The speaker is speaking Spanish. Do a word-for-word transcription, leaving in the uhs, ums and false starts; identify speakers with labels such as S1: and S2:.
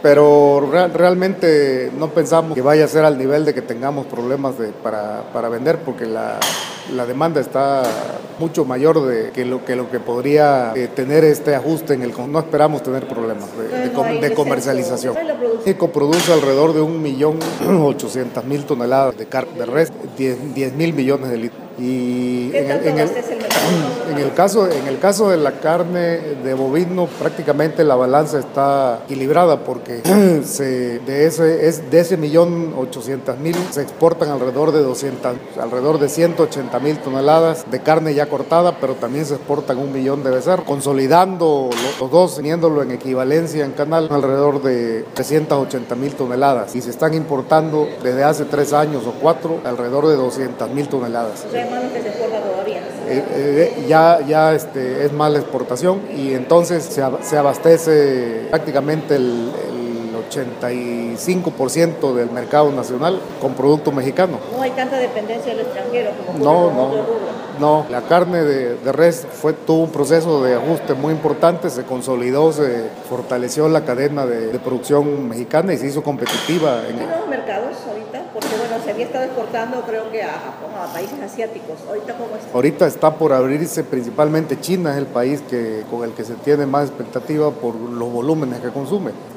S1: pero re realmente no pensamos que vaya a ser al nivel de que tengamos problemas de, para, para vender, porque la, la demanda está mucho mayor de que lo que, lo que podría eh, tener este ajuste en el... No esperamos tener problemas de, de, com de comercialización. México produce alrededor de un millón ochocientas mil toneladas de carne de res, diez mil millones de litros. Y en el, en, el, en, el caso, en el caso de la carne de bovino, prácticamente la balanza está equilibrada, porque se, de ese, es, de ese millón ochocientas mil se exportan alrededor de doscientas, alrededor de ciento ochenta mil toneladas de carne ya cortada, pero también se exportan un millón de becerros, consolidando los dos, teniéndolo en equivalencia en canal, alrededor de trescientas ochenta mil toneladas, y se están importando desde hace tres años o cuatro alrededor de doscientas mil toneladas.
S2: Que se exporta todavía.
S1: Eh, eh, ya ya este, es más la exportación, y entonces se, se abastece prácticamente el, el ochenta y cinco por ciento del mercado nacional con producto mexicano.
S2: No hay tanta dependencia del extranjero como
S1: no,
S2: con
S1: no,
S2: otro rubro.
S1: No, la carne de, de res fue, tuvo un proceso de ajuste muy importante, se consolidó, se fortaleció la cadena de, de producción mexicana y se hizo competitiva.
S2: ¿Hay nuevos mercados ahorita? Porque bueno, se había estado exportando creo que a Japón, a países asiáticos. ¿Ahorita cómo está?
S1: Ahorita está por abrirse, principalmente China es el país que, con el que se tiene más expectativa por los volúmenes que consume.